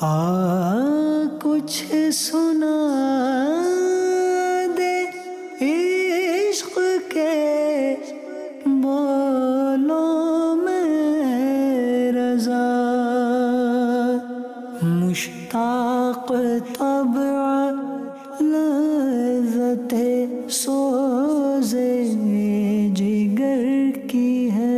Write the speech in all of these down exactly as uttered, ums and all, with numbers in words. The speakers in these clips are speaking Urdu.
آ کچھ سنا دے عشق کے بولوں میں رضا، مشتاق طبع لذت سوزے جگر کی ہے۔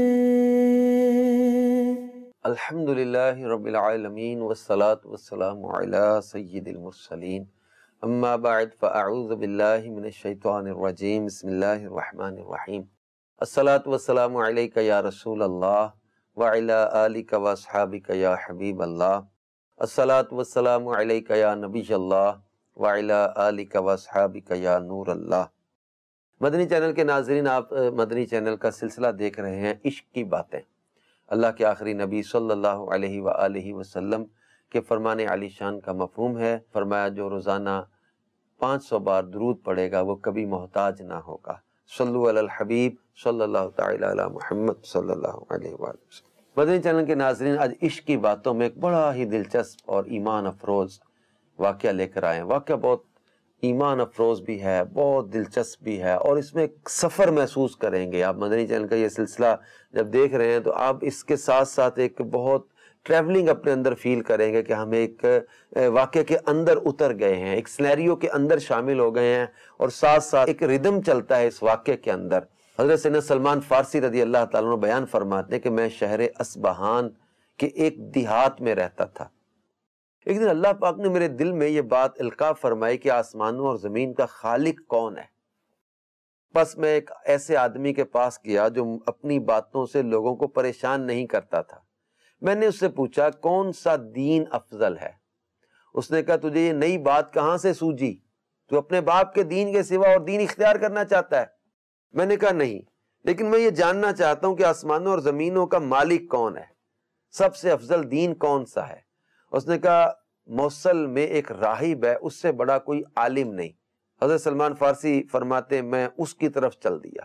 الحمدللہ رب العالمین والصلاة والسلام علی سید المرسلین، اما بعد فاعوذ باللہ من الشیطان الرجیم، بسم اللہ الرحمن الرحیم۔ الصلاة والسلام علیکہ یا رسول اللہ وعلی آلکہ واصحابکہ یا حبیب اللہ، الصلاة والسلام علیکہ یا نبی اللہ وعلی آلکہ واصحابکہ یا نور اللہ۔ مدنی چینل کے ناظرین، آپ مدنی چینل کا سلسلہ دیکھ رہے ہیں عشق کی باتیں۔ اللہ کے آخری نبی صلی اللہ علیہ وآلہ وسلم کے فرمان علی شان کا مفہوم ہے، فرمایا جو روزانہ پانچ سو بار درود پڑھے گا وہ کبھی محتاج نہ ہوگا۔ صلو علی الحبیب صلی اللہ تعالی علی محمد صلی اللہ علیہ وآلہ وسلم۔ مدنی چینل کے ناظرین، آج عشق کی باتوں میں ایک بڑا ہی دلچسپ اور ایمان افروز واقعہ لے کر آئے ہیں۔ واقعہ بہت ایمان افروز بھی ہے، بہت دلچسپ بھی ہے، اور اس میں ایک سفر محسوس کریں گے۔ آپ مدنی چینل کا یہ سلسلہ جب دیکھ رہے ہیں تو آپ اس کے ساتھ ساتھ ایک بہت ٹریولنگ اپنے اندر فیل کریں گے کہ ہم ایک واقعے کے اندر اتر گئے ہیں، ایک سینیریو کے اندر شامل ہو گئے ہیں، اور ساتھ ساتھ ایک ردم چلتا ہے اس واقعے کے اندر۔ حضرت سیدنا سلمان فارسی رضی اللہ تعالیٰ عنہ بیان فرماتے ہیں کہ میں شہر اصبہان کے ایک دیہات میں رہتا تھا۔ ایک دن اللہ پاک نے میرے دل میں یہ بات القاء فرمائی کہ آسمانوں اور زمین کا خالق کون ہے۔ پس میں ایک ایسے آدمی کے پاس گیا جو اپنی باتوں سے لوگوں کو پریشان نہیں کرتا تھا۔ میں نے اس سے پوچھا کون سا دین افضل ہے؟ اس نے کہا تجھے یہ نئی بات کہاں سے سوجی؟ تو اپنے باپ کے دین کے سوا اور دین اختیار کرنا چاہتا ہے؟ میں نے کہا نہیں، لیکن میں یہ جاننا چاہتا ہوں کہ آسمانوں اور زمینوں کا مالک کون ہے، سب سے افضل دین کون سا ہے؟ اس نے کہا موصل میں ایک راہب ہے، اس سے بڑا کوئی عالم نہیں۔ حضرت سلمان فارسی فرماتے میں اس کی طرف چل دیا۔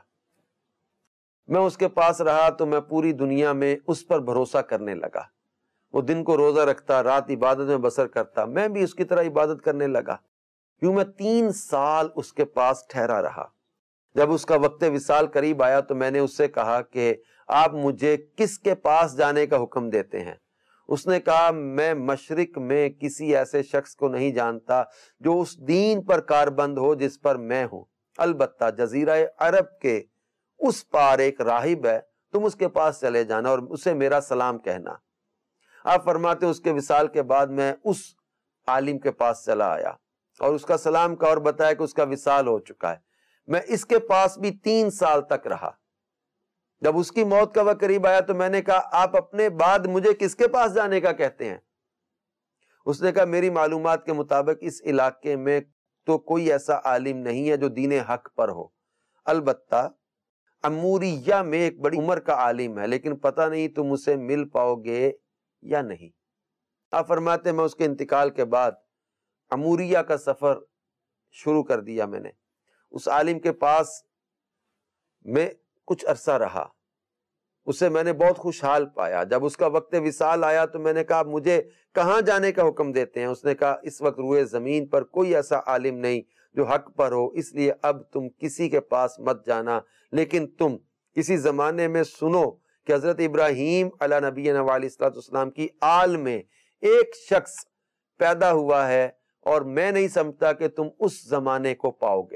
میں اس کے پاس رہا تو میں پوری دنیا میں اس پر بھروسہ کرنے لگا۔ وہ دن کو روزہ رکھتا، رات عبادت میں بسر کرتا، میں بھی اس کی طرح عبادت کرنے لگا۔ یوں میں تین سال اس کے پاس ٹھہرا رہا۔ جب اس کا وقت وصال قریب آیا تو میں نے اس سے کہا کہ آپ مجھے کس کے پاس جانے کا حکم دیتے ہیں؟ اس نے کہا میں مشرق میں کسی ایسے شخص کو نہیں جانتا جو اس دین پر کاربند ہو جس پر میں ہوں، البتہ جزیرہ عرب کے اس پار ایک راہب ہے، تم اس کے پاس چلے جانا اور اسے میرا سلام کہنا۔ آپ فرماتے اس کے وصال کے بعد میں اس عالم کے پاس چلا آیا اور اس کا سلام کا اور بتایا کہ اس کا وصال ہو چکا ہے۔ میں اس کے پاس بھی تین سال تک رہا۔ جب اس کی موت کا وقت قریب آیا تو میں نے کہا آپ اپنے بعد مجھے کس کے پاس جانے کا کہتے ہیں؟ اس نے کہا میری معلومات کے مطابق اس علاقے میں تو کوئی ایسا عالم نہیں ہے جو دین حق پر ہو، البتہ اموریہ میں ایک بڑی عمر کا عالم ہے، لیکن پتہ نہیں تم اسے مل پاؤ گے یا نہیں۔ آپ فرماتے میں اس کے انتقال کے بعد اموریہ کا سفر شروع کر دیا۔ میں نے اس عالم کے پاس میں کچھ عرصہ رہا، اسے میں نے بہت خوشحال پایا۔ جب اس کا وقت وصال آیا تو میں نے کہا مجھے کہاں جانے کا حکم دیتے ہیں؟ اس نے کہا اس وقت روئے زمین پر کوئی ایسا عالم نہیں جو حق پر ہو، اس لیے اب تم کسی کے پاس مت جانا، لیکن تم کسی زمانے میں سنو کہ حضرت ابراہیم علیہ نبینا علیہ الصلوۃ والسلام کی آل میں ایک شخص پیدا ہوا ہے، اور میں نہیں سمجھتا کہ تم اس زمانے کو پاؤ گے۔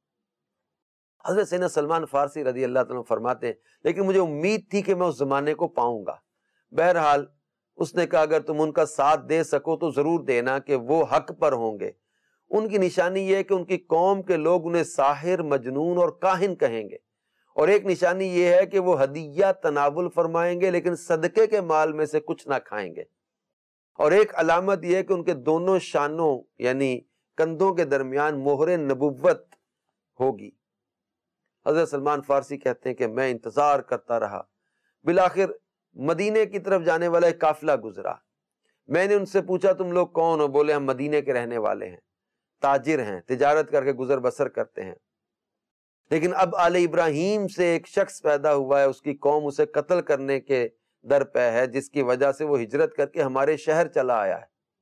حضرت سیدنا سلمان فارسی رضی اللہ تعالیٰ فرماتے ہیں لیکن مجھے امید تھی کہ میں اس زمانے کو پاؤں گا۔ بہرحال اس نے کہا اگر تم ان کا ساتھ دے سکو تو ضرور دینا کہ وہ حق پر ہوں گے۔ ان کی نشانی یہ ہے کہ ان کی قوم کے لوگ انہیں ساحر، مجنون اور کاہن کہیں گے، اور ایک نشانی یہ ہے کہ وہ ہدیہ تناول فرمائیں گے لیکن صدقے کے مال میں سے کچھ نہ کھائیں گے، اور ایک علامت یہ ہے کہ ان کے دونوں شانوں یعنی کندھوں کے درمیان مہر نبوت ہوگی۔ حضرت سلمان فارسی کہتے ہیں کہ میں انتظار کرتا رہا۔ بالآخر مدینے کی طرف جانے والا ایک قافلہ گزرا۔ میں نے ان سے پوچھا تم لوگ کون ہو؟ بولے ہم مدینے کے رہنے والے ہیں، تاجر ہیں، تجارت کر کے گزر بسر کرتے ہیں، لیکن اب آل ابراہیم سے ایک شخص پیدا ہوا ہے، اس کی قوم اسے قتل کرنے کے در پہ ہے، جس کی وجہ سے وہ ہجرت کر کے ہمارے شہر چلا آیا ہے۔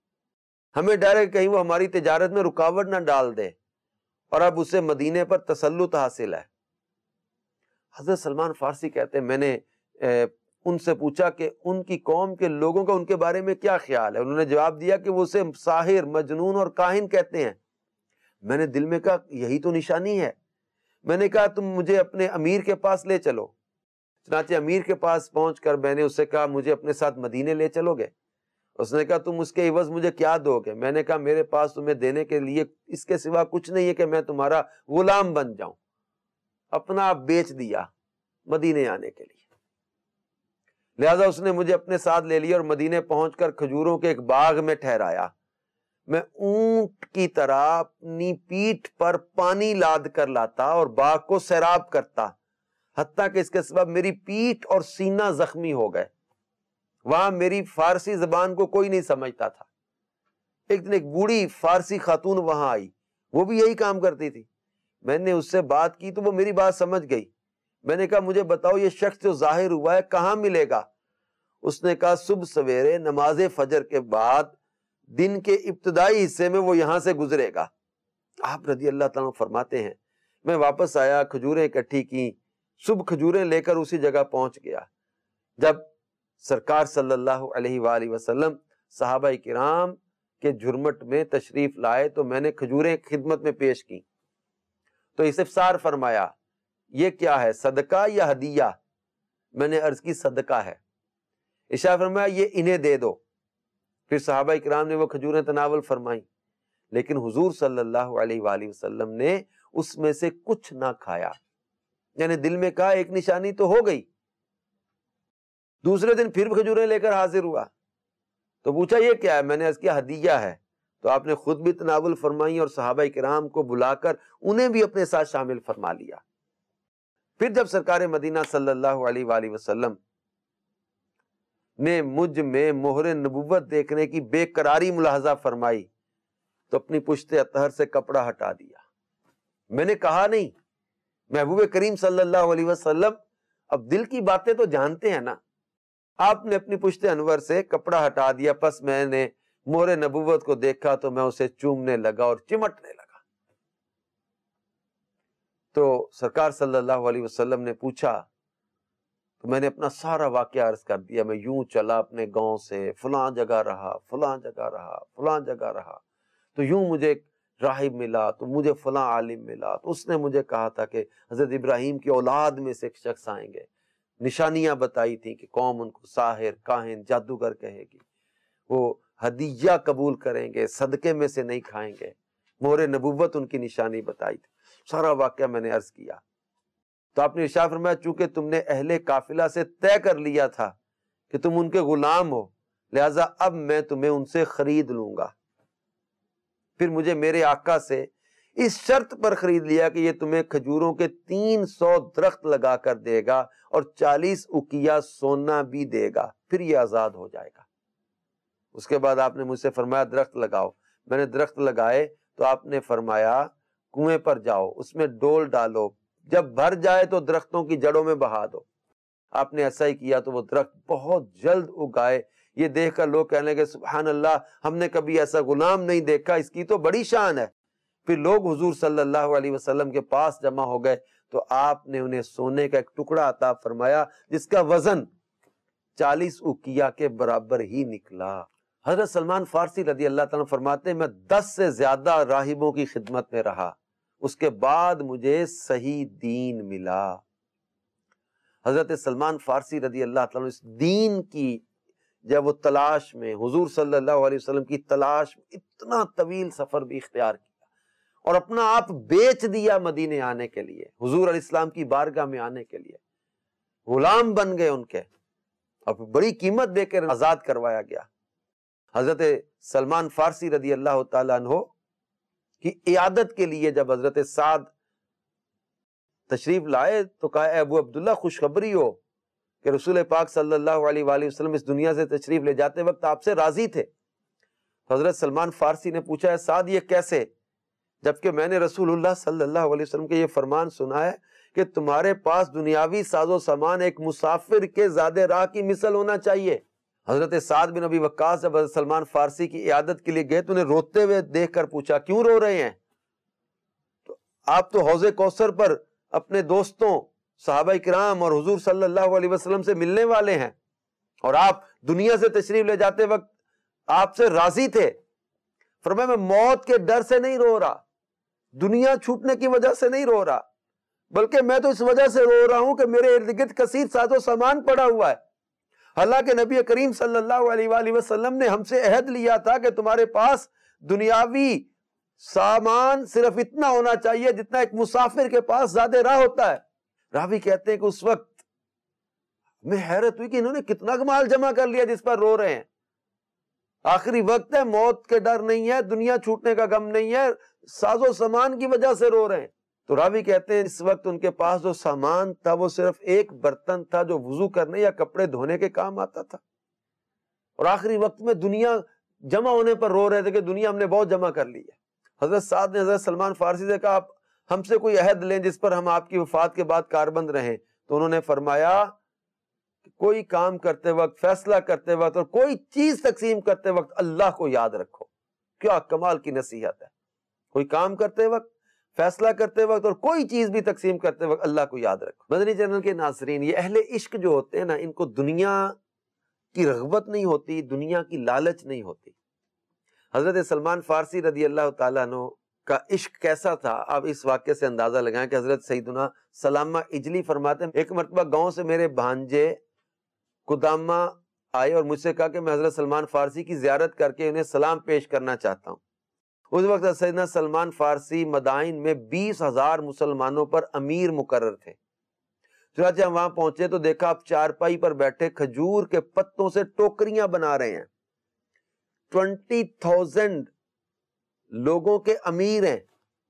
ہمیں ڈر ہے کہ کہیں وہ ہماری تجارت میں رکاوٹ نہ ڈال دے، اور اب اسے مدینے پر تسلط حاصل ہے۔ حضرت سلمان فارسی کہتے ہیں میں نے ان سے پوچھا کہ ان کی قوم کے لوگوں کا ان کے بارے میں کیا خیال ہے؟ انہوں نے جواب دیا کہ وہ اسے ساحر، مجنون اور کاہن کہتے ہیں۔ میں نے دل میں کہا یہی تو نشانی ہے۔ میں نے کہا تم مجھے اپنے امیر کے پاس لے چلو۔ چنانچہ امیر کے پاس پہنچ کر میں نے اس سے کہا مجھے اپنے ساتھ مدینے لے چلو گے؟ اس نے کہا تم اس کے عوض مجھے کیا دو گے؟ میں نے کہا میرے پاس تمہیں دینے کے لیے اس کے سوا کچھ نہیں ہے کہ میں تمہارا غلام بن جاؤں۔ اپنا آپ بیچ دیا مدینے آنے کے لیے۔ لہذا اس نے مجھے اپنے ساتھ لے لیا اور مدینے پہنچ کر کھجوروں کے ایک باغ میں ٹھہرایا۔ میں اونٹ کی طرح اپنی پیٹھ پر پانی لاد کر لاتا اور باغ کو سیراب کرتا، حتیٰ کہ اس کے سبب میری پیٹھ اور سینہ زخمی ہو گئے۔ وہاں میری فارسی زبان کو کوئی نہیں سمجھتا تھا۔ ایک دن ایک بوڑھی فارسی خاتون وہاں آئی، وہ بھی یہی کام کرتی تھی۔ میں نے اس سے بات کی تو وہ میری بات سمجھ گئی۔ میں نے کہا مجھے بتاؤ یہ شخص جو ظاہر ہوا ہے کہاں ملے گا؟ اس نے کہا صبح سویرے نماز فجر کے بعد دن کے ابتدائی حصے میں وہ یہاں سے گزرے گا۔ آپ رضی اللہ تعالیٰ فرماتے ہیں میں واپس آیا، کھجوریں اکٹھی کی، صبح کھجوریں لے کر اسی جگہ پہنچ گیا۔ جب سرکار صلی اللہ علیہ وآلہ وسلم صحابہ کرام کے جھرمٹ میں تشریف لائے تو میں نے کھجوریں خدمت میں پیش کی تو استفسار فرمایا یہ کیا ہے، صدقہ یا ہدیہ؟ میں نے عرض کی صدقہ ہے۔ ارشاد فرمایا یہ انہیں دے دو۔ پھر صحابہ کرام نے وہ کھجوریں تناول فرمائیں، لیکن حضور صلی اللہ علیہ وآلہ وسلم نے اس میں سے کچھ نہ کھایا، یعنی دل میں کہا ایک نشانی تو ہو گئی۔ دوسرے دن پھر کھجوریں لے کر حاضر ہوا تو پوچھا یہ کیا ہے؟ میں نے عرض کیا ہدیہ ہے۔ تو آپ نے خود بھی تناول فرمائی اور صحابہ کرام کو بلا کر انہیں بھی اپنے ساتھ شامل فرما لیا۔ پھر جب سرکار مدینہ صلی اللہ علیہ وآلہ وسلم نے مجھ میں مہر نبوت دیکھنے کی بے قراری ملاحظہ فرمائی تو اپنی پشت اطہر سے کپڑا ہٹا دیا۔ میں نے کہا نہیں، محبوب کریم صلی اللہ علیہ وسلم اب دل کی باتیں تو جانتے ہیں نا۔ آپ نے اپنی پشت انور سے کپڑا ہٹا دیا، پس میں نے مہر نبوت کو دیکھا تو میں اسے چومنے لگا اور چمٹنے لگا۔ تو سرکار صلی اللہ علیہ وسلم نے پوچھا تو میں نے اپنا سارا واقعہ عرض کر دیا۔ میں یوں چلا اپنے گاؤں سے، فلاں جگہ رہا، فلاں جگہ رہا، فلاں جگہ رہا، تو یوں مجھے ایک راہب ملا، تو مجھے فلاں عالم ملا، تو اس نے مجھے کہا تھا کہ حضرت ابراہیم کی اولاد میں سے ایک شخص آئیں گے، نشانیاں بتائی تھیں کہ قوم ان کو ساحر، کاہن، جادوگر کہے گی، وہ ہدیہ قبول کریں گے، صدقے میں سے نہیں کھائیں گے، مہر نبوت ان کی نشانی بتائی تھی۔ سارا واقعہ میں نے عرض کیا تو آپ نے ارشاد فرمایا چونکہ تم نے اہل قافلہ سے طے کر لیا تھا کہ تم ان کے غلام ہو، لہٰذا اب میں تمہیں ان سے خرید لوں گا۔ پھر مجھے میرے آقا سے اس شرط پر خرید لیا کہ یہ تمہیں کھجوروں کے تین سو درخت لگا کر دے گا اور چالیس اکیا سونا بھی دے گا، پھر یہ آزاد ہو جائے گا۔ اس کے بعد آپ نے مجھ سے فرمایا درخت لگاؤ۔ میں نے درخت لگائے تو آپ نے فرمایا کنویں پر جاؤ، اس میں ڈول ڈالو، جب بھر جائے تو درختوں کی جڑوں میں بہا دو۔ آپ نے ایسا ہی کیا تو وہ درخت بہت جلد اگائے۔ یہ دیکھ کر لوگ کہنے لگے سبحان اللہ، ہم نے کبھی ایسا غلام نہیں دیکھا، اس کی تو بڑی شان ہے۔ پھر لوگ حضور صلی اللہ علیہ وسلم کے پاس جمع ہو گئے تو آپ نے انہیں سونے کا ایک ٹکڑا عطا فرمایا جس کا وزن چالیس اوقیہ کے برابر ہی نکلا۔ حضرت سلمان فارسی رضی اللہ تعالیٰ فرماتے ہیں میں دس سے زیادہ راہبوں کی خدمت میں رہا، اس کے بعد مجھے صحیح دین ملا۔ حضرت سلمان فارسی رضی اللہ تعالیٰ اس دین کی جب وہ تلاش میں، حضور صلی اللہ علیہ وسلم کی تلاش میں اتنا طویل سفر بھی اختیار کیا اور اپنا آپ بیچ دیا مدینے آنے کے لیے، حضور علیہ السلام کی بارگاہ میں آنے کے لیے، غلام بن گئے ان کے اور بڑی قیمت دے کر آزاد کروایا گیا۔ حضرت سلمان فارسی رضی اللہ تعالیٰ عنہ کی عیادت کے لیے جب حضرت سعد تشریف لائے تو کہا اے ابو عبداللہ خوشخبری ہو کہ رسول پاک صلی اللہ علیہ وآلہ وسلم اس دنیا سے تشریف لے جاتے وقت آپ سے راضی تھے۔ تو حضرت سلمان فارسی نے پوچھا ہے سعد یہ کیسے، جبکہ میں نے رسول اللہ صلی اللہ علیہ وسلم کے یہ فرمان سنا ہے کہ تمہارے پاس دنیاوی ساز و سامان ایک مسافر کے زاد راہ کی مثل ہونا چاہیے، حضرت سعد بن ابی وقاص جب حضرت سلمان فارسی کی عیادت کے لیے گئے تو انہیں روتے ہوئے دیکھ کر پوچھا کیوں رو رہے ہیں؟ تو آپ تو حوض کوثر پر اپنے دوستوں صحابہ کرام اور حضور صلی اللہ علیہ وسلم سے ملنے والے ہیں، اور آپ دنیا سے تشریف لے جاتے وقت آپ سے راضی تھے۔ فرمایا میں موت کے ڈر سے نہیں رو رہا، دنیا چھوٹنے کی وجہ سے نہیں رو رہا، بلکہ میں تو اس وجہ سے رو رہا ہوں کہ میرے ارد گرد کثیر ساز و سامان پڑا ہوا ہے۔ حالانکہ نبی کریم صلی اللہ علیہ وآلہ وسلم نے ہم سے عہد لیا تھا کہ تمہارے پاس دنیاوی سامان صرف اتنا ہونا چاہیے جتنا ایک مسافر کے پاس زیادہ راہ ہوتا ہے۔ راوی کہتے ہیں کہ اس وقت میں حیرت ہوئی کہ انہوں نے کتنا مال جمع کر لیا جس پر رو رہے ہیں۔ آخری وقت ہے، موت کے ڈر نہیں ہے، دنیا چھوٹنے کا غم نہیں ہے، ساز و سامان کی وجہ سے رو رہے ہیں۔ تو راوی کہتے ہیں اس وقت ان کے پاس جو سامان تھا وہ صرف ایک برتن تھا جو وضو کرنے یا کپڑے دھونے کے کام آتا تھا، اور آخری وقت میں دنیا جمع ہونے پر رو رہے تھے کہ دنیا ہم نے بہت جمع کر لی ہے۔ حضرت سعد نے حضرت سلمان فارسی سے کہا آپ ہم سے کوئی عہد لیں جس پر ہم آپ کی وفات کے بعد کاربند رہیں، تو انہوں نے فرمایا کہ کوئی کام کرتے وقت، فیصلہ کرتے وقت اور کوئی چیز تقسیم کرتے وقت اللہ کو یاد رکھو۔ کیا کمال کی نصیحت ہے! کوئی کام کرتے وقت، فیصلہ کرتے وقت اور کوئی چیز بھی تقسیم کرتے وقت اللہ کو یاد رکھو۔ مدنی چینل کے ناظرین، یہ اہل عشق جو ہوتے ہیں نا، ان کو دنیا کی رغبت نہیں ہوتی، دنیا کی لالچ نہیں ہوتی۔ حضرت سلمان فارسی رضی اللہ تعالیٰ عنہ کا عشق کیسا تھا آپ اس واقعے سے اندازہ لگائیں کہ حضرت سیدنا سلامہ اجلی فرماتے ہیں ایک مرتبہ گاؤں سے میرے بھانجے قدامہ آئے اور مجھ سے کہا کہ میں حضرت سلمان فارسی کی زیارت کر کے انہیں سلام پیش کرنا چاہتا ہوں۔ اس وقت سیدنا سلمان فارسی مدائن میں بیس ہزار مسلمانوں پر امیر مقرر تھے۔ چنانچہ ہم وہاں پہنچے تو دیکھا آپ چارپائی پر بیٹھے کھجور کے پتوں سے ٹوکریاں بنا رہے ہیں، ٹوینٹی تھاؤزینڈ لوگوں کے امیر ہیں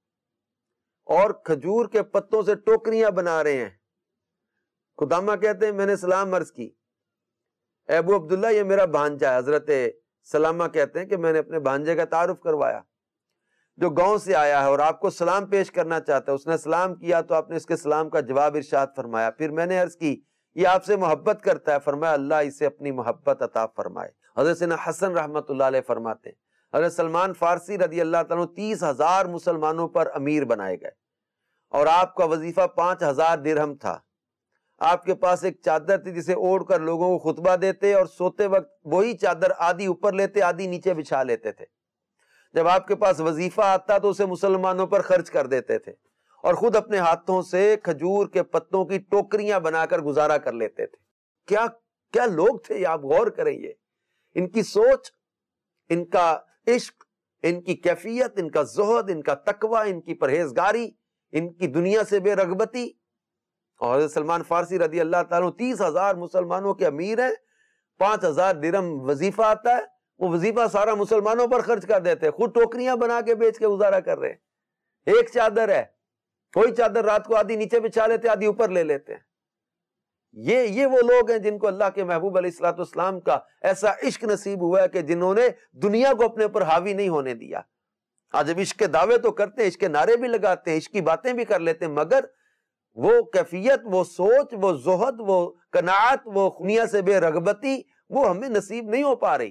اور کھجور کے پتوں سے ٹوکریاں بنا رہے ہیں۔ قدامہ کہتے ہیں میں نے سلام عرض کی، اے ابو عبداللہ یہ میرا بھانجا ہے۔ حضرت سلامہ کہتے ہیں کہ میں نے اپنے بھانجے کا تعارف کروایا جو گاؤں سے آیا ہے اور آپ کو سلام پیش کرنا چاہتا ہے۔ اس نے سلام کیا تو آپ نے اس کے سلام کا جواب ارشاد فرمایا۔ پھر میں نے عرض کی یہ آپ سے محبت کرتا ہے؟ فرمایا اللہ اسے اپنی محبت عطا فرمائے۔ حضرت سیدنا حسن رحمت اللہ علیہ فرماتے ہیں حضرت سلمان فارسی رضی اللہ تعالیٰ تیس ہزار مسلمانوں پر امیر بنائے گئے اور آپ کا وظیفہ پانچ ہزار درہم تھا۔ آپ کے پاس ایک چادر تھی جسے اوڑھ کر لوگوں کو خطبہ دیتے اور سوتے وقت وہی چادر آدھی اوپر لیتے آدھی نیچے بچھا لیتے تھے۔ جب آپ کے پاس وظیفہ آتا تو اسے مسلمانوں پر خرچ کر دیتے تھے اور خود اپنے ہاتھوں سے کھجور کے پتوں کی ٹوکریاں بنا کر گزارا کر لیتے تھے۔ کیا کیا لوگ تھے یہ، آپ غور کریں، یہ ان کی سوچ، ان کا عشق، ان کی کیفیت، ان کا زہد، ان کا تقوی، ان کی پرہیزگاری، ان کی دنیا سے بے رغبتی۔ اور حضرت سلمان فارسی رضی اللہ تعالیٰ تیس ہزار مسلمانوں کے امیر ہیں، پانچ ہزار درہم وظیفہ آتا ہے، وہ وظیفہ سارا مسلمانوں پر خرچ کر دیتے، خود ٹوکریاں بنا کے بیچ کے گزارا کر رہے ہیں۔ ایک چادر ہے، کوئی چادر رات کو آدھی نیچے بچھا لیتے آدھی اوپر لے لیتے ہیں۔ یہ یہ وہ لوگ ہیں جن کو اللہ کے محبوب علیہ الصلوۃ والسلام کا ایسا عشق نصیب ہوا ہے کہ جنہوں نے دنیا کو اپنے اوپر حاوی نہیں ہونے دیا۔ آج اب عشق کے دعوے تو کرتے ہیں، عشق کے نعرے بھی لگاتے ہیں، عشق کی باتیں بھی کر لیتے ہیں، مگر وہ کیفیت، وہ سوچ، وہ زہد، وہ قناعت، وہ دنیا سے بے رغبتی وہ ہمیں نصیب نہیں ہو پا رہی۔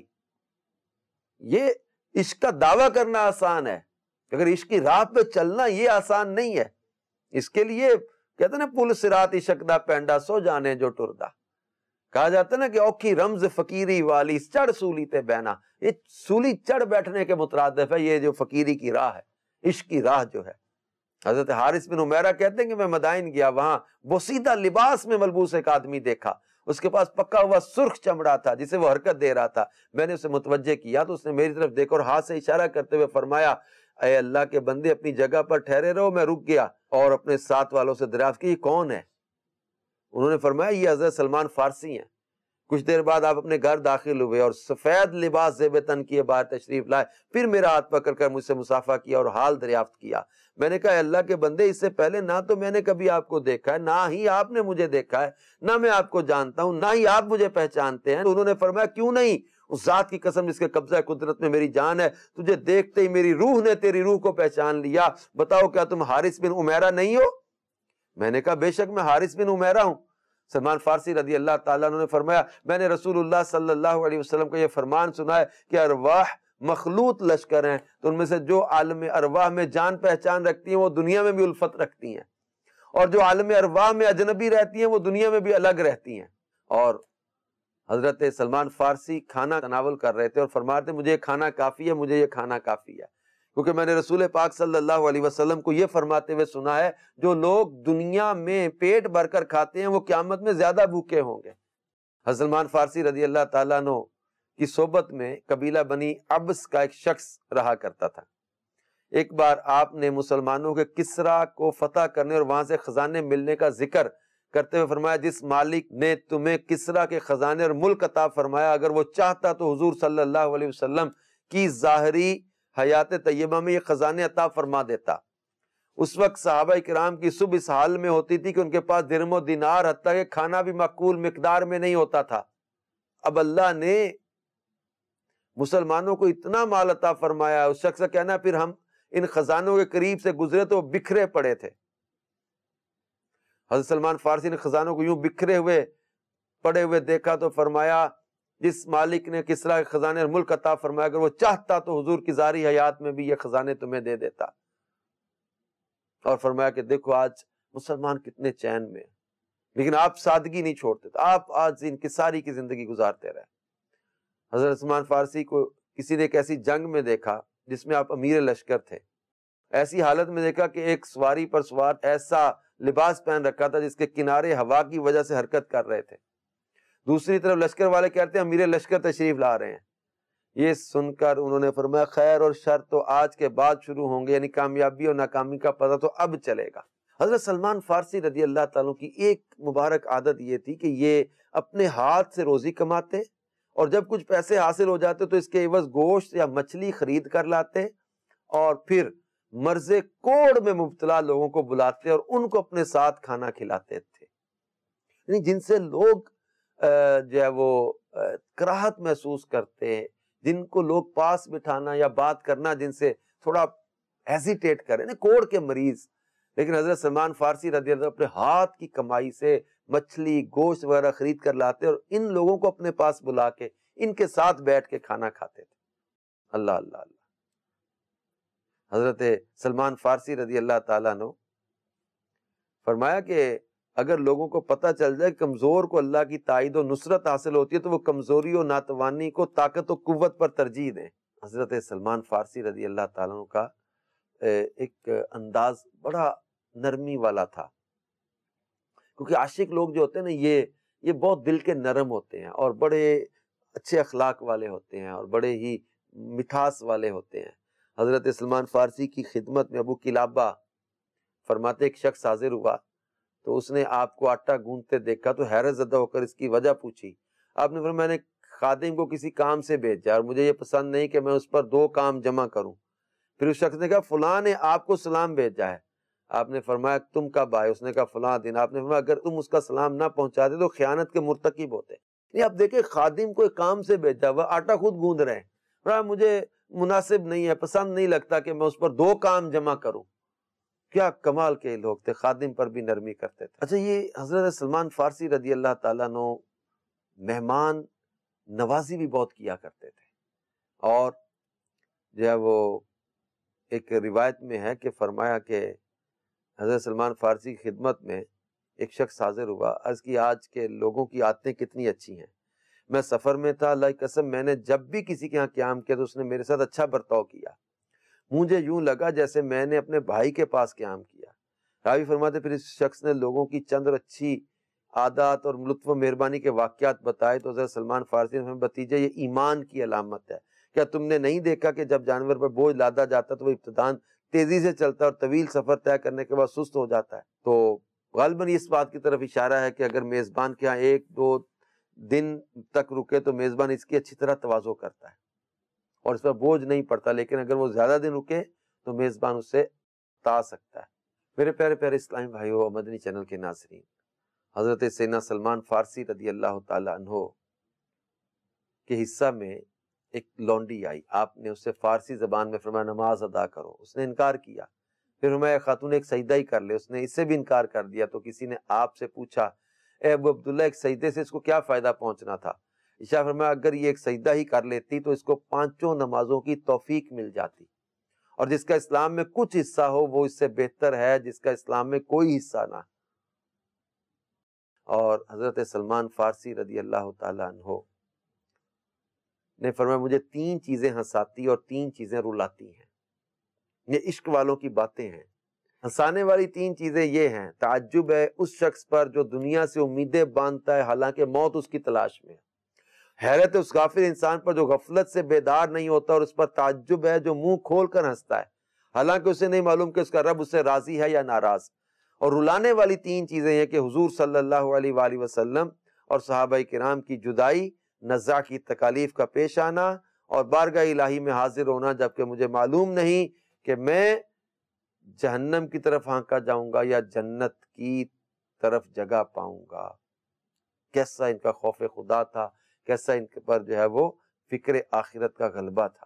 یہ عشق کا دعویٰ کرنا آسان ہے، اگر عشق کی راہ پہ چلنا یہ آسان نہیں ہے۔ اس کے لیے کہتے ہیں نا پل صراط عشق دا پینڈا سو جانے جو ٹردا، کہا جاتا ہے نا کہ اوکھی رمز فقیری والی چڑھ سولی تے بہنا، یہ سولی چڑھ بیٹھنے کے مترادف ہے یہ جو فقیری کی راہ ہے، عشق کی راہ جو ہے۔ حضرت حارث بن عمیرہ کہتے ہیں کہ میں مدائن گیا، وہاں بوسیدہ لباس میں ملبوس ایک آدمی دیکھا، اس کے پاس پکا ہوا سرخ چمڑا تھا جسے وہ حرکت دے رہا تھا۔ میں نے اسے متوجہ کیا تو اس نے میری طرف دیکھا اور ہاتھ سے اشارہ کرتے ہوئے فرمایا اے اللہ کے بندے اپنی جگہ پر ٹھہرے رہو۔ میں رک گیا اور اپنے ساتھ والوں سے دریافت کی یہ کون ہے؟ انہوں نے فرمایا یہ حضرت سلمان فارسی ہیں۔ کچھ دیر بعد آپ اپنے گھر داخل ہوئے اور سفید لباس زیب تن کیے باہر تشریف لائے، پھر میرا ہاتھ پکڑ کر مجھ سے مصافحہ کیا اور حال دریافت کیا۔ میں نے کہا اے اللہ کے بندے اس سے پہلے نہ تو میں نے کبھی آپ کو دیکھا ہے، نہ ہی آپ نے مجھے دیکھا ہے، نہ میں آپ کو جانتا ہوں، نہ ہی آپ مجھے پہچانتے ہیں۔ انہوں نے فرمایا کیوں نہیں؟ اس ذات کی قسم جس کے قبضہ قدرت میں میری جان ہے، تجھے دیکھتے ہی میری روح نے تیری روح کو پہچان لیا۔ بتاؤ کیا تم حارث بن عمیرہ نہیں ہو؟ میں نے کہا بے شک میں حارث بن عمیرہ ہوں۔ سلمان فارسی رضی اللہ تعالیٰ عنہ نے فرمایا میں نے رسول اللہ صلی اللہ علیہ وسلم کا یہ فرمان سنا ہے کہ ارواح مخلوط لشکر ہیں، تو ان میں سے جو عالم ارواح میں جان پہچان رکھتی ہیں وہ دنیا میں بھی الفت رکھتی ہیں، اور جو عالم ارواح میں اجنبی رہتی ہیں وہ دنیا میں بھی الگ رہتی ہیں۔ اور حضرت سلمان فارسی کھانا تناول کر رہے تھے اور فرما رہے تھے مجھے یہ کھانا کافی ہے، مجھے یہ کھانا کافی ہے، کیونکہ میں نے رسول پاک صلی اللہ علیہ وسلم کو یہ فرماتے ہوئے سنا ہے جو لوگ دنیا میں پیٹ بھر کر کھاتے ہیں وہ قیامت میں زیادہ بھوکے ہوں گے۔ حضرت سلمان فارسی رضی اللہ تعالیٰ عنہ کی صحبت میں قبیلہ بنی عبس کا ایک شخص رہا کرتا تھا۔ ایک بار آپ نے مسلمانوں کے کسرا کو فتح کرنے اور وہاں سے خزانے ملنے کا ذکر کرتے ہوئے فرمایا جس مالک نے تمہیں کسرا کے خزانے اور ملک عطا فرمایا اگر وہ چاہتا تو حضور صلی اللہ علیہ وسلم کی ظاہری حیات طیبہ میں یہ خزانے عطا فرما دیتا۔ اس وقت صحابہ کرام کی صبح اس حال میں ہوتی تھی کہ ان کے پاس درم و دینار حتیٰ کہ کھانا بھی معقول مقدار میں نہیں ہوتا تھا۔ اب اللہ نے مسلمانوں کو اتنا مال عطا فرمایا، اس شخص کا کہنا پھر ہم ان خزانوں کے قریب سے گزرے تو بکھرے پڑے تھے۔ حضرت سلمان فارسی نے خزانوں کو یوں بکھرے ہوئے پڑے ہوئے دیکھا تو فرمایا جس مالک نے کسرا کے خزانے اور ملک عطا فرمایا اگر وہ چاہتا تو حضور کی ظاہری حیات میں بھی یہ خزانے تمہیں دے دیتا۔ اور فرمایا کہ دیکھو آج مسلمان کتنے چین میں، لیکن آپ سادگی نہیں چھوڑتے تھے، آپ آج انکساری کی زندگی گزارتے رہے۔ حضرت سلمان فارسی کو کسی نے ایک ایسی جنگ میں دیکھا جس میں آپ امیر لشکر تھے، ایسی حالت میں دیکھا کہ ایک سواری پر سوار ایسا لباس پہن رکھا تھا جس کے کنارے ہوا کی وجہ سے حرکت کر رہے تھے، دوسری طرف لشکر والے کہتے ہیں امیر لشکر تشریف لا رہے ہیں۔ یہ سن کر انہوں نے فرمایا خیر اور شر تو آج کے بعد شروع ہوں گے، یعنی کامیابی اور ناکامی کا پتہ تو اب چلے گا۔ حضرت سلمان فارسی رضی اللہ تعالیٰ کی ایک مبارک عادت یہ تھی کہ یہ اپنے ہاتھ سے روزی کماتے اور جب کچھ پیسے حاصل ہو جاتے تو اس کے عوض گوشت یا مچھلی خرید کر لاتے اور پھر مرض کوڑ میں مبتلا لوگوں کو بلاتے اور ان کو اپنے ساتھ کھانا کھلاتے تھے۔ یعنی جن سے لوگ جو ہے وہ کراہت محسوس کرتے ہیں، جن کو لوگ پاس بٹھانا یا بات کرنا جن سے تھوڑا ہیزیٹیٹ کریں، کوڑ کے مریض، لیکن حضرت سلمان فارسی رضی اللہ اپنے ہاتھ کی کمائی سے مچھلی گوشت وغیرہ خرید کر لاتے اور ان لوگوں کو اپنے پاس بلا کے ان کے ساتھ بیٹھ کے کھانا کھاتے تھے۔ اللہ اللہ اللہ۔ حضرت سلمان فارسی رضی اللہ تعالیٰ نے فرمایا کہ اگر لوگوں کو پتہ چل جائے کمزور کو اللہ کی تائید و نصرت حاصل ہوتی ہے تو وہ کمزوری و ناتوانی کو طاقت و قوت پر ترجیح دیں۔ حضرت سلمان فارسی رضی اللہ تعالیٰ عنہ کا ایک انداز بڑا نرمی والا تھا، کیونکہ عاشق لوگ جو ہوتے ہیں نا یہ یہ بہت دل کے نرم ہوتے ہیں اور بڑے اچھے اخلاق والے ہوتے ہیں اور بڑے ہی مٹھاس والے ہوتے ہیں۔ حضرت سلمان فارسی کی خدمت میں ابو کلابہ فرماتے ایک شخص حاضر ہوا تو اس نے آپ کو آٹا گوندتے دیکھا تو حیرت زدہ ہو کر اس کی وجہ پوچھی۔ آپ نے فرمایا میں نے خادم کو کسی کام سے بھیجا اور مجھے یہ پسند نہیں کہ میں اس پر دو کام جمع کروں۔ پھر اس شخص نے کہا فلاں نے آپ کو سلام بھیجا ہے۔ آپ نے فرمایا تم کب آئے؟ اس نے کہا فلاں دن۔ آپ نے فرمایا اگر تم اس کا سلام نہ پہنچاتے تو خیانت کے مرتکب ہوتے۔ یہ آپ دیکھیں خادم کو ایک کام سے بھیجا ہوا آٹا خود گوند رہے ہیں، مجھے مناسب نہیں ہے، پسند نہیں لگتا کہ میں اس پر دو کام جمع کروں۔ کیا کمال کے لوگ تھے، خادم پر بھی نرمی کرتے تھے۔ اچھا یہ حضرت سلمان فارسی رضی اللہ تعالیٰ عنہ مہمان نوازی بھی بہت کیا کرتے تھے، اور جو ہے وہ ایک روایت میں ہے کہ فرمایا کہ حضرت سلمان فارسی کی خدمت میں ایک شخص حاضر ہوا، عرض کی آج کے لوگوں کی عادتیں کتنی اچھی ہیں، میں سفر میں تھا، اللہ کی قسم میں نے جب بھی کسی کے یہاں قیام کیا تو اس نے میرے ساتھ اچھا برتاؤ کیا، مجھے یوں لگا جیسے میں نے اپنے بھائی کے پاس قیام کیا۔ راوی فرماتے پھر اس شخص نے لوگوں کی چند اور اچھی عادات اور لطف و مہربانی کے واقعات بتائے تو حضرت سلمان فارسی نے بتیجا یہ ایمان کی علامت ہے، کیا تم نے نہیں دیکھا کہ جب جانور پر بوجھ لادا جاتا تو وہ ابتداً تیزی سے چلتا ہے اور طویل سفر طے کرنے کے بعد سست ہو جاتا ہے؟ تو غالباً اس بات کی طرف اشارہ ہے کہ اگر میزبان کے ہاں ایک دو دن تک رکے تو میزبان اس کی اچھی طرح تواضع کرتا ہے اور اس پر بوجھ نہیں پڑتا، لیکن اگر وہ زیادہ دن رکے تو میزبان اس سے تا سکتا ہے۔ میرے پیارے پیارے اسلامی بھائیو اور مدنی چینل کے ناظرین، حضرت سیدنا سلمان فارسی رضی اللہ تعالی عنہ کے حصہ میں ایک لونڈی آئی، آپ نے اس سے فارسی زبان میں فرمایا نماز ادا کرو، اس نے انکار کیا، پھر فرمایا خاتون ایک سجدہ ہی کر لے، اس نے اس سے بھی انکار کر دیا، تو کسی نے آپ سے پوچھا اے ابو عبداللہ ایک سجدے سے اس کو کیا فائدہ پہنچنا تھا؟ عائشہ فرمایا اگر یہ ایک سجدہ ہی کر لیتی تو اس کو پانچوں نمازوں کی توفیق مل جاتی، اور جس کا اسلام میں کچھ حصہ ہو وہ اس سے بہتر ہے جس کا اسلام میں کوئی حصہ نہ۔ اور حضرت سلمان فارسی رضی اللہ تعالیٰ عنہ نے فرمایا مجھے تین چیزیں ہنساتی اور تین چیزیں رلاتی ہیں۔ یہ عشق والوں کی باتیں ہیں۔ ہنسانے والی تین چیزیں یہ ہیں، تعجب ہے اس شخص پر جو دنیا سے امیدیں باندھتا ہے حالانکہ موت اس کی تلاش میں ہے۔ حیرت ہے اس غافل انسان پر جو غفلت سے بیدار نہیں ہوتا، اور اس پر تعجب ہے جو منہ کھول کر ہنستا ہے حالانکہ اسے نہیں معلوم کہ اس کا رب اس سے راضی ہے یا ناراض۔ اور رلانے والی تین چیزیں یہ کہ حضور صلی اللہ علیہ وآلہ وسلم اور صحابہ کرام کی جدائی، نزاع کی تکالیف کا پیش آنا، اور بارگاہ الہی میں حاضر ہونا جبکہ مجھے معلوم نہیں کہ میں جہنم کی طرف ہانکا جاؤں گا یا جنت کی طرف جگہ پاؤں گا۔ کیسا ان کا خوف خدا تھا، کیسا ان کے پر جو ہے وہ فکر آخرت کا غلبہ تھا۔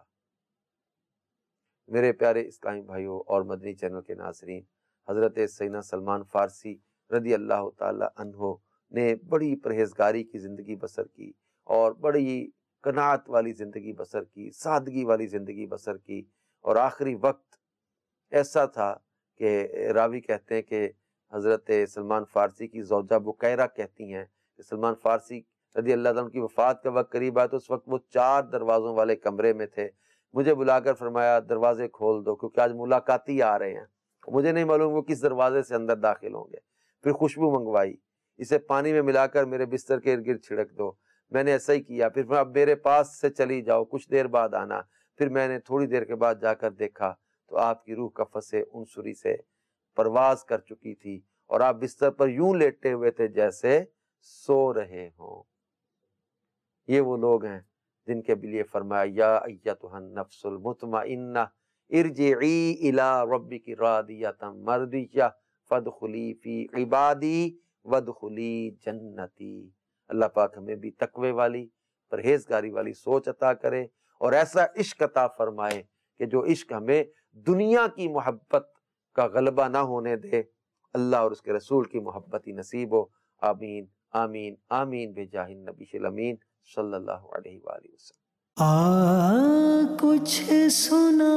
میرے پیارے اسلامی بھائیوں اور مدنی چینل کے ناظرین، حضرت سیدنا سلمان فارسی رضی اللہ تعالی عنہ نے بڑی پرہیزگاری کی زندگی بسر کی اور بڑی قناعت والی زندگی بسر کی، سادگی والی زندگی بسر کی، اور آخری وقت ایسا تھا کہ راوی کہتے ہیں کہ حضرت سلمان فارسی کی زوجہ بکیرہ کہتی ہیں کہ سلمان فارسی رضی اللہ عنہ کی وفات کا وقت قریب آیا تو اس وقت وہ چار دروازوں والے کمرے میں تھے۔ مجھے بلا کر فرمایا دروازے کھول دو کیونکہ آج ملاقاتی آ رہے ہیں، مجھے نہیں معلوم وہ کس دروازے سے اندر داخل ہوں گے۔ پھر خوشبو منگوائی، اسے پانی میں ملا کر میرے بستر کے ارد گرد چھڑک دو، میں نے ایسا ہی کیا۔ پھر اب میرے پاس سے چلی جاؤ، کچھ دیر بعد آنا۔ پھر میں نے تھوڑی دیر کے بعد جا کر دیکھا تو آپ کی روح کفس عنصری سے پرواز کر چکی تھی اور آپ بستر پر یوں لیٹے ہوئے تھے جیسے سو رہے ہوں۔ یہ وہ لوگ ہیں جن کے لیے فرمایا یا ایتھا النفس المطمئنہ ارجعی الی ربک راضیۃ مرضیہ فادخلی فی عبادی وادخلی جنتی۔ اللہ پاک ہمیں بھی تقوی والی، پرہیزگاری والی سوچ عطا کرے اور ایسا عشق عطا فرمائے کہ جو عشق ہمیں دنیا کی محبت کا غلبہ نہ ہونے دے، اللہ اور اس کے رسول کی محبت ہی نصیب ہو۔ آمین آمین آمین بجاہ النبی الامین صلی اللہ علیہ وآلہ وسلم۔ آ کچھ سنا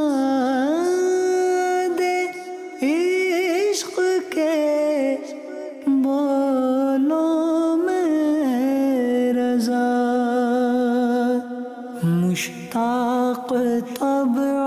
دے عشق کے بولوں میں رضا، مشتاق طبع